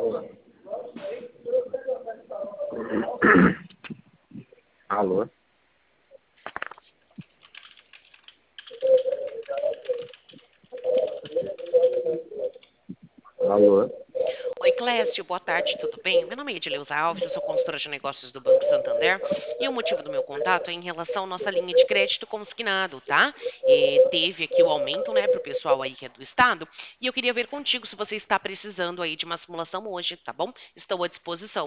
Alô? Alô? Oi, Clécio, boa tarde, tudo bem? Meu nome é Edileuza Alves, eu sou consultora de negócios do Banco Santander e o motivo do meu contato é em relação à nossa linha de crédito consignado, tá? Teve aqui o aumento, né, para o pessoal aí que é do estado e eu queria ver contigo se você está precisando aí de uma simulação hoje, tá bom? Estou à disposição.